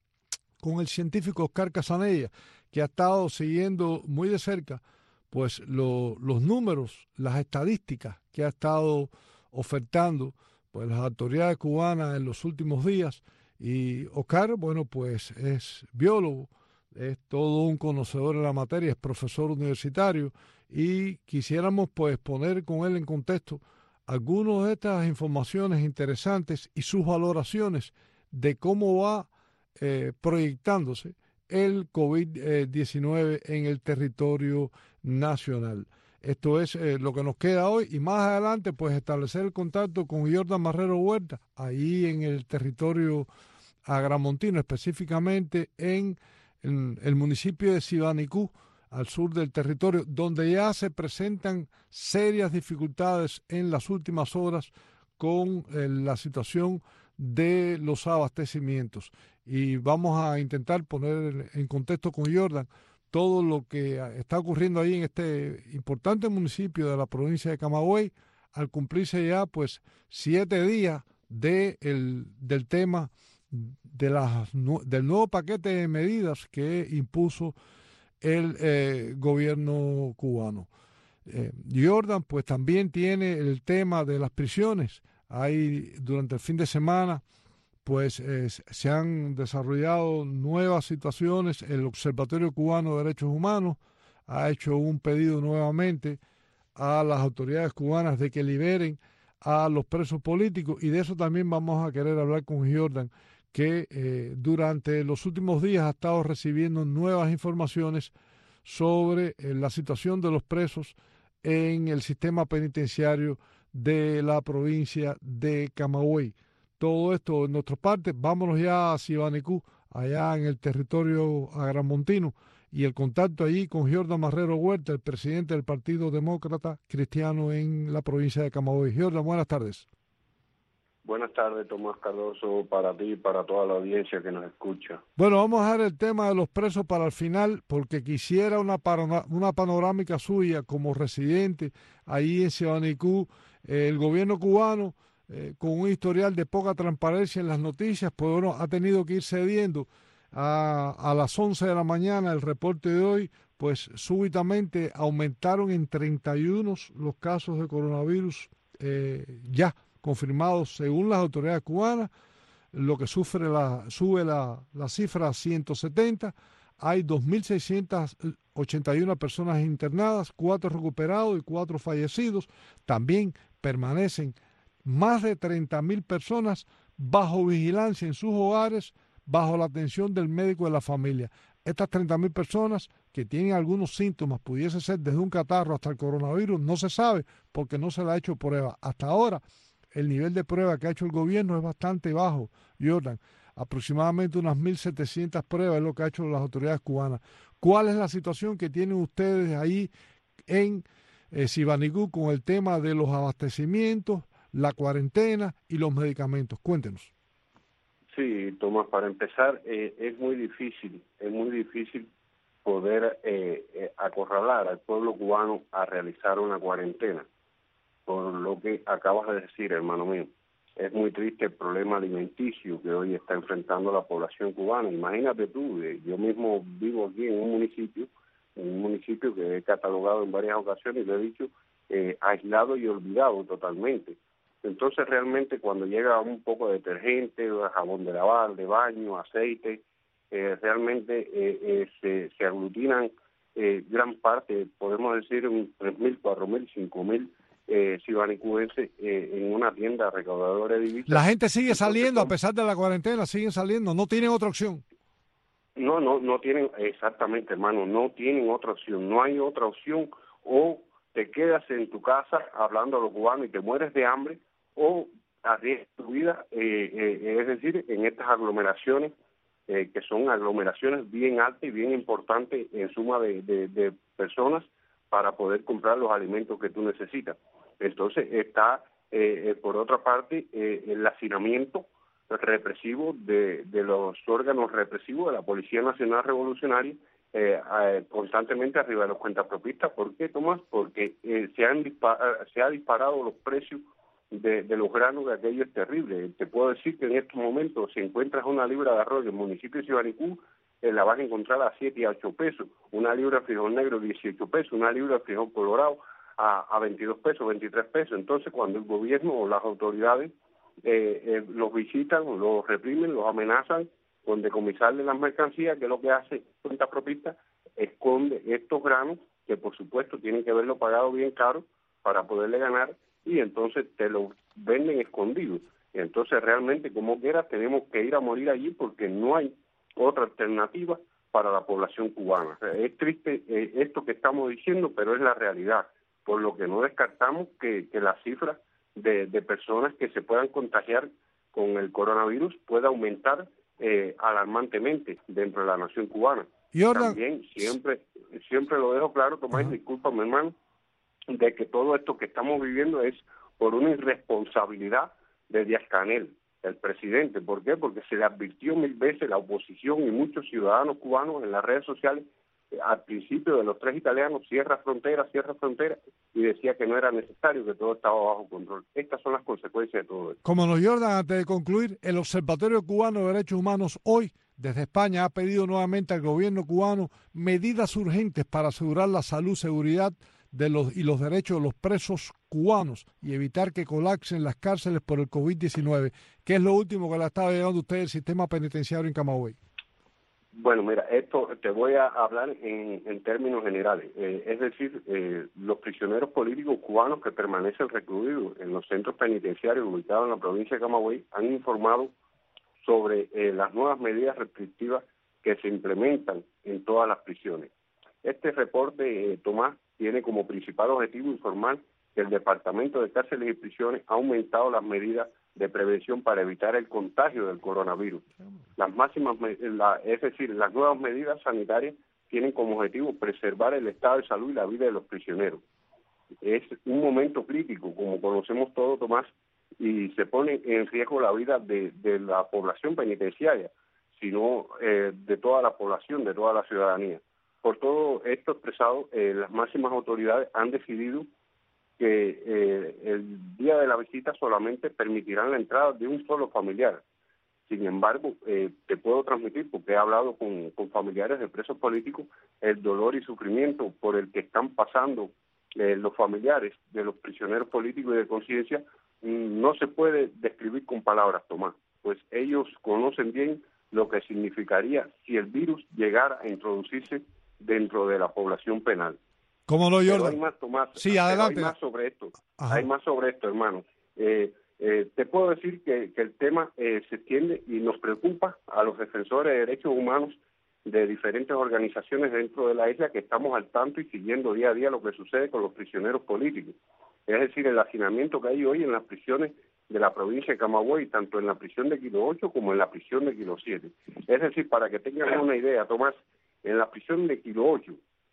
con el científico Oscar Casanella, que ha estado siguiendo muy de cerca pues los números, las estadísticas que ha estado ofertando pues las autoridades cubanas en los últimos días. Y Oscar, bueno, pues es biólogo, es todo un conocedor de la materia, es profesor universitario y quisiéramos pues poner con él en contexto algunas de estas informaciones interesantes y sus valoraciones de cómo va proyectándose el COVID-19 en el territorio nacional. Esto es lo que nos queda hoy y más adelante pues establecer el contacto con Jordan Marrero Huerta, ahí en el territorio agramontino, específicamente en el municipio de Sibanicú, al sur del territorio, donde ya se presentan serias dificultades en las últimas horas con la situación de los abastecimientos. Y vamos a intentar poner en contexto con Jordan todo lo que está ocurriendo ahí en este importante municipio de la provincia de Camagüey, al cumplirse ya pues 7 días del tema del nuevo paquete de medidas que impuso el gobierno cubano. Jordan pues también tiene el tema de las prisiones. Ahí durante el fin de semana pues se han desarrollado nuevas situaciones. El Observatorio Cubano de Derechos Humanos ha hecho un pedido nuevamente a las autoridades cubanas de que liberen a los presos políticos, y de eso también vamos a querer hablar con Jordan, que durante los últimos días ha estado recibiendo nuevas informaciones sobre la situación de los presos en el sistema penitenciario de la provincia de Camagüey. Todo esto en nuestra parte. Vámonos ya a Sibanicú, allá en el territorio agramontino, y el contacto allí con Jordan Marrero Huerta, el presidente del Partido Demócrata Cristiano en la provincia de Camagüey. Jordan, buenas tardes. Buenas tardes, Tomás Cardoso, para ti y para toda la audiencia que nos escucha. Bueno, vamos a dejar el tema de los presos para el final, porque quisiera una panorámica suya como residente ahí en Sibanicú. El gobierno cubano, con un historial de poca transparencia en las noticias, pues bueno, ha tenido que ir cediendo a las 11 de la mañana. El reporte de hoy, pues súbitamente aumentaron en 31 los casos de coronavirus ya confirmados según las autoridades cubanas, lo que sube la cifra a 170. Hay 2.681 personas internadas, 4 recuperados y 4 fallecidos. También permanecen más de 30.000 personas bajo vigilancia en sus hogares, bajo la atención del médico de la familia. Estas 30.000 personas que tienen algunos síntomas, pudiese ser desde un catarro hasta el coronavirus, no se sabe porque no se le ha hecho prueba. Hasta ahora, el nivel de prueba que ha hecho el gobierno es bastante bajo, Jordan. Aproximadamente unas 1.700 pruebas es lo que ha hecho las autoridades cubanas. ¿Cuál es la situación que tienen ustedes ahí en Sibanicú con el tema de los abastecimientos, la cuarentena y los medicamentos? Cuéntenos. Sí, Tomás, para empezar, es muy difícil poder acorralar al pueblo cubano a realizar una cuarentena, por lo que acabas de decir, hermano mío. Es muy triste el problema alimenticio que hoy está enfrentando la población cubana. Imagínate tú, yo mismo vivo aquí en un municipio que he catalogado en varias ocasiones y lo he dicho, aislado y olvidado totalmente. Entonces realmente cuando llega un poco de detergente, jabón de lavar, de baño, aceite, realmente se aglutinan gran parte, podemos decir 3.000, 4.000, 5.000 sibanicuenses en una tienda recaudadora de divisas. La gente sigue saliendo a pesar de la cuarentena, siguen saliendo, no tienen otra opción. No tienen, exactamente, hermano, no tienen otra opción, no hay otra opción, o te quedas en tu casa hablando a los cubanos y te mueres de hambre, o arriesgas tu vida, es decir, en estas aglomeraciones, que son aglomeraciones bien altas y bien importantes en suma de personas para poder comprar los alimentos que tú necesitas. Entonces está, por otra parte, el hacinamiento represivo de los órganos represivos de la Policía Nacional Revolucionaria, constantemente arriba de los cuentapropistas. ¿Por qué, Tomás? Porque se ha disparado los precios de los granos, de aquello es terrible. Te puedo decir que en estos momentos, si encuentras una libra de arroz en el municipio de Sibanicú, la vas a encontrar a 7 y a 8 pesos, una libra de frijol negro 18 pesos, una libra de frijol colorado a 22 pesos, 23 pesos. Entonces, cuando el gobierno o las autoridades los visitan, los reprimen, los amenazan con decomisarle las mercancías, que es lo que hace cuentapropista, esconde estos granos, que por supuesto tienen que haberlo pagado bien caro para poderle ganar, y entonces te lo venden escondido. Y entonces realmente, como quiera, tenemos que ir a morir allí porque no hay otra alternativa para la población cubana. O sea, es triste esto que estamos diciendo, pero es la realidad, por lo que no descartamos que la cifra de personas que se puedan contagiar con el coronavirus pueda aumentar alarmantemente dentro de la nación cubana. También siempre lo dejo claro, Tomás, discúlpame, hermano, de que todo esto que estamos viviendo es por una irresponsabilidad de Díaz-Canel, el presidente. ¿Por qué? Porque se le advirtió 1000 veces la oposición y muchos ciudadanos cubanos en las redes sociales al principio de los 3 italianos, cierra frontera, y decía que no era necesario, que todo estaba bajo control. Estas son las consecuencias de todo esto. Como nos, Jordan, antes de concluir, el Observatorio Cubano de Derechos Humanos hoy, desde España, ha pedido nuevamente al gobierno cubano medidas urgentes para asegurar la salud, seguridad y los derechos de los presos cubanos y evitar que colapsen las cárceles por el COVID-19. ¿Qué es lo último que le estaba llegando a usted del sistema penitenciario en Camagüey? Bueno, mira, esto te voy a hablar en términos generales. Es decir, los prisioneros políticos cubanos que permanecen recluidos en los centros penitenciarios ubicados en la provincia de Camagüey han informado sobre las nuevas medidas restrictivas que se implementan en todas las prisiones. Este reporte, Tomás, tiene como principal objetivo informar que el Departamento de Cárceles y Prisiones ha aumentado las medidas de prevención para evitar el contagio del coronavirus. Las nuevas medidas sanitarias tienen como objetivo preservar el estado de salud y la vida de los prisioneros. Es un momento crítico, como conocemos todos, Tomás, y se pone en riesgo la vida de la población penitenciaria, sino de toda la población, de toda la ciudadanía. Por todo esto expresado, las máximas autoridades han decidido que el día de la visita solamente permitirán la entrada de un solo familiar. Sin embargo, te puedo transmitir, porque he hablado con familiares de presos políticos, el dolor y sufrimiento por el que están pasando los familiares de los prisioneros políticos y de conciencia, no se puede describir con palabras, Tomás, pues ellos conocen bien lo que significaría si el virus llegara a introducirse dentro de la población penal. ¿Cómo no, Jordan? Pero hay más, Tomás. Sí, adelante. Hay más sobre esto. Ajá. Hay más sobre esto, hermano. Te puedo decir que el tema se extiende y nos preocupa a los defensores de derechos humanos de diferentes organizaciones dentro de la isla, que estamos al tanto y siguiendo día a día lo que sucede con los prisioneros políticos. Es decir, el hacinamiento que hay hoy en las prisiones de la provincia de Camagüey, tanto en la prisión de Kilo 8 como en la prisión de Kilo 7. Es decir, para que tengan una idea, Tomás, en la prisión de Kilo 8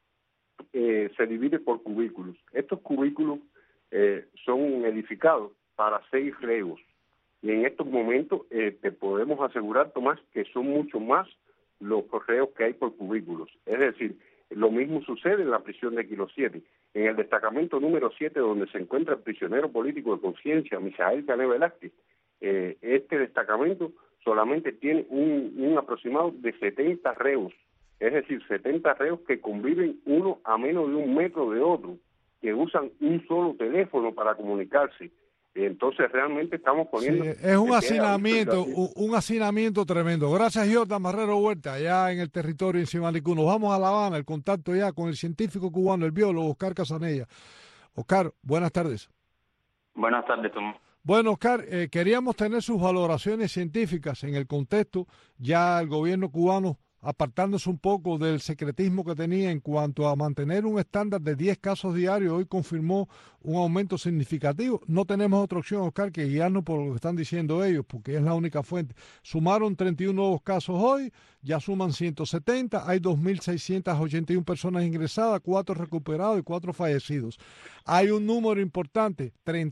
se divide por cubículos. Estos cubículos son edificados para 6 reos. Y en estos momentos te podemos asegurar, Tomás, que son mucho más los reos que hay por cubículos. Es decir, lo mismo sucede en la prisión de Kilo 7. En el destacamento número 7, donde se encuentra el prisionero político de conciencia, Misael Cané Velázquez, este destacamento solamente tiene un aproximado de 70 reos. Es decir, 70 reos que conviven uno a menos de 1 metro de otro, que usan un solo teléfono para comunicarse. Entonces realmente estamos poniendo... Sí, es un hacinamiento tremendo. Gracias, Jordan Marrero Huerta, allá en el territorio en Simanicú. Nos vamos a La Habana, el contacto ya con el científico cubano, el biólogo Oscar Casanella. Oscar, buenas tardes. Buenas tardes, Tomás. Bueno, Oscar, queríamos tener sus valoraciones científicas en el contexto. Ya el gobierno cubano, apartándose un poco del secretismo que tenía en cuanto a mantener un estándar de 10 casos diarios, hoy confirmó un aumento significativo. No tenemos otra opción, Oscar, que guiarnos por lo que están diciendo ellos, porque es la única fuente. Sumaron 31 nuevos casos hoy, ya suman 170, hay 2.681 personas ingresadas, 4 recuperados y 4 fallecidos. Hay un número importante,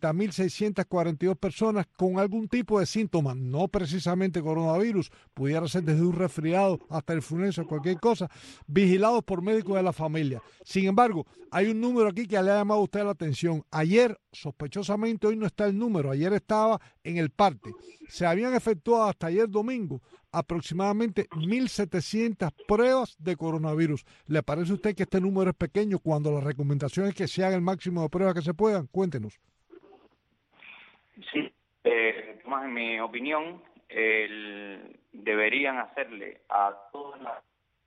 30.642 personas con algún tipo de síntomas, no precisamente coronavirus, pudiera ser desde un resfriado hasta influenza, cualquier cosa, vigilados por médicos de la familia. Sin embargo, hay un número aquí que le ha llamado a usted la atención. Ayer, sospechosamente, hoy no está el número, ayer estaba en el parte. Se habían efectuado hasta ayer domingo aproximadamente 1.700 pruebas de coronavirus. ¿Le parece a usted que este número es pequeño cuando la recomendación es que se haga el máximo de pruebas que se puedan? Cuéntenos. Sí, Tomás, en mi opinión, deberían hacerle a todas las...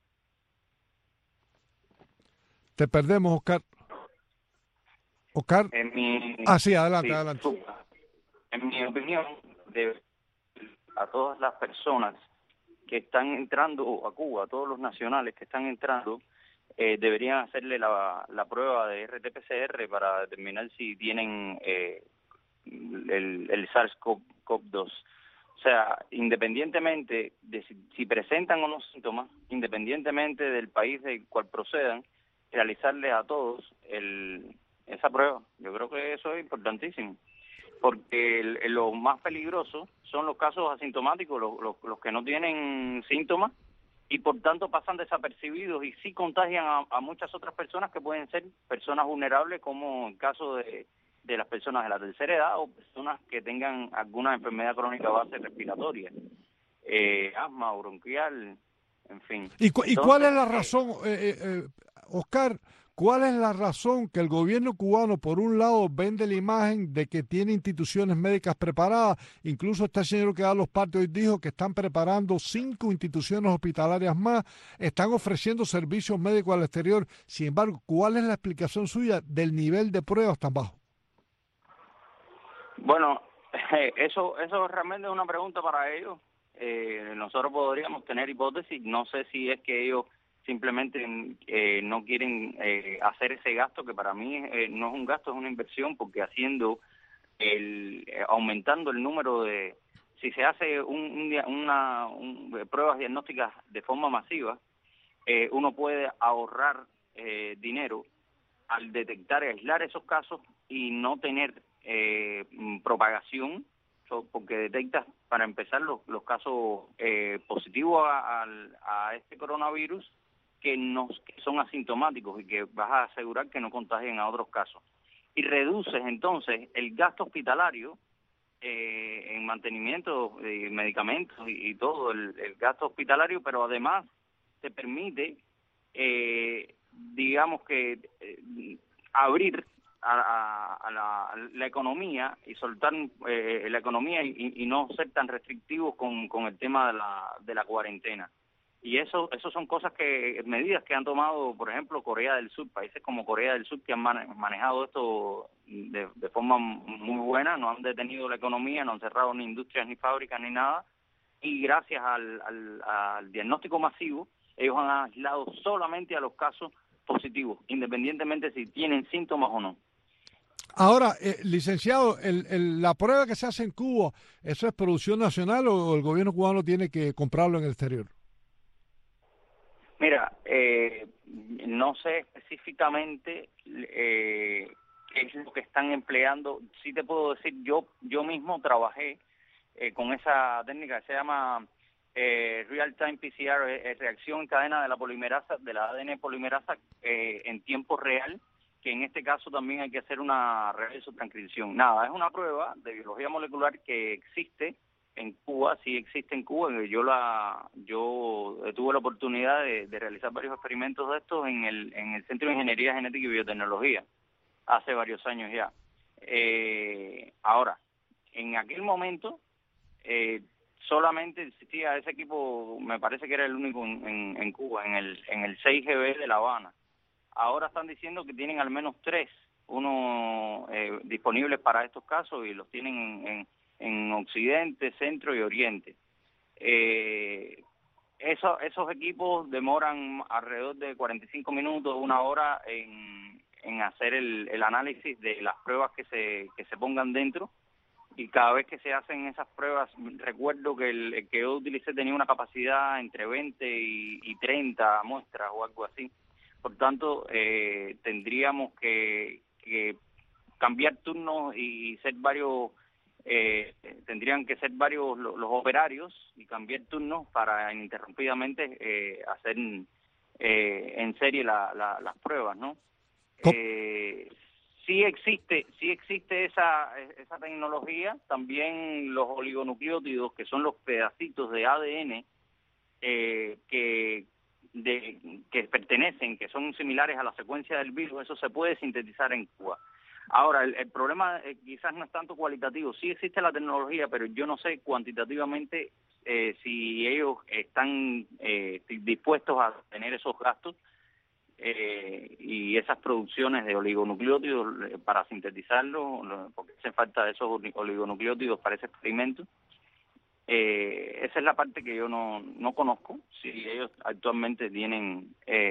Te perdemos, Oscar. Oscar. Sí, adelante, adelante. En mi opinión, a todas las personas que están entrando a Cuba, a todos los nacionales que están entrando, deberían hacerle la prueba de RT-PCR para determinar si tienen el SARS-CoV-2. O sea, independientemente de si presentan o no síntomas, independientemente del país del cual procedan, realizarle a todos esa prueba. Yo creo que eso es importantísimo, porque lo más peligroso son los casos asintomáticos, los que no tienen síntomas y por tanto pasan desapercibidos y sí contagian a muchas otras personas que pueden ser personas vulnerables, como el caso de las personas de la tercera edad o personas que tengan alguna enfermedad crónica base respiratoria, asma o bronquial, en fin. ¿Y cuál es la razón, Oscar? ¿Cuál es la razón que el gobierno cubano, por un lado, vende la imagen de que tiene instituciones médicas preparadas? Incluso este señor que da los partes hoy dijo que están preparando 5 instituciones hospitalarias más, están ofreciendo servicios médicos al exterior. Sin embargo, ¿cuál es la explicación suya del nivel de pruebas tan bajo? Bueno, eso realmente es una pregunta para ellos. Nosotros podríamos tener hipótesis, no sé si es que ellos simplemente no quieren hacer ese gasto, que para mí no es un gasto, es una inversión, porque aumentando el número de... Si se hace pruebas diagnósticas de forma masiva, uno puede ahorrar dinero al detectar y aislar esos casos y no tener propagación, porque detectas, para empezar, los casos positivos a este coronavirus, que son asintomáticos y que vas a asegurar que no contagien a otros casos. Y reduces entonces el gasto hospitalario en mantenimiento de medicamentos y todo el gasto hospitalario, pero además te permite, digamos que, abrir a la economía y soltar la economía y no ser tan restrictivos con el tema de la cuarentena. Y eso son medidas que han tomado, por ejemplo, Corea del Sur, países como Corea del Sur que han manejado esto de forma muy buena, no han detenido la economía, no han cerrado ni industrias, ni fábricas, ni nada, y gracias al diagnóstico masivo, ellos han aislado solamente a los casos positivos, independientemente si tienen síntomas o no. Ahora, licenciado, la prueba que se hace en Cuba, ¿eso es producción nacional o el gobierno cubano tiene que comprarlo en el exterior? Mira, no sé específicamente qué es lo que están empleando. Sí te puedo decir, yo mismo trabajé con esa técnica que se llama Real-Time PCR, reacción en cadena de la polimerasa, de la ADN polimerasa en tiempo real, que en este caso también hay que hacer una transcripción. Nada, es una prueba de biología molecular que existe en Cuba, sí existe en Cuba. Yo tuve la oportunidad de realizar varios experimentos de estos en el Centro de Ingeniería Genética y Biotecnología hace varios años ya. Ahora, en aquel momento solamente existía ese equipo, me parece que era el único en Cuba, en el 6GB de La Habana. Ahora están diciendo que tienen al menos 3, uno disponibles para estos casos, y los tienen en Occidente, Centro y Oriente. Esos equipos demoran alrededor de 45 minutos, 1 hora en hacer el análisis de las pruebas que se pongan dentro, y cada vez que se hacen esas pruebas, recuerdo que el que yo utilicé tenía una capacidad entre 20 y 30 muestras o algo así. Por tanto, tendríamos que cambiar turnos y ser varios, tendrían que ser varios los operarios y cambiar turnos para ininterrumpidamente hacer en serie las pruebas, ¿no? Sí existe esa tecnología. También los oligonucleótidos, que son los pedacitos de ADN que pertenecen, que son similares a la secuencia del virus, eso se puede sintetizar en Cuba. Ahora, el problema quizás no es tanto cualitativo. Sí existe la tecnología, pero yo no sé cuantitativamente si ellos están dispuestos a tener esos gastos y esas producciones de oligonucleótidos para sintetizarlo, porque hace falta esos oligonucleótidos para ese experimento. Esa es la parte que yo no conozco, si ellos actualmente tienen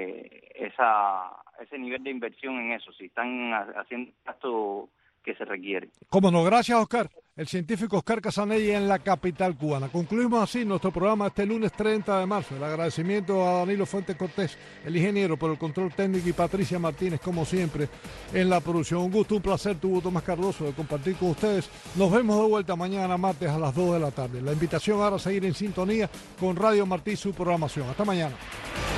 ese nivel de inversión en eso, si están haciendo esto que se requiere. Cómo no, gracias, Oscar. El científico Oscar Casanelli en la capital cubana. Concluimos así nuestro programa este lunes 30 de marzo. El agradecimiento a Danilo Fuentes Cortés, el ingeniero, por el control técnico, y Patricia Martínez, como siempre, en la producción. Un gusto, un placer, tuvo Tomás Cardoso, de compartir con ustedes. Nos vemos de vuelta mañana martes a las 2 de la tarde. La invitación ahora a seguir en sintonía con Radio Martí, su programación. Hasta mañana.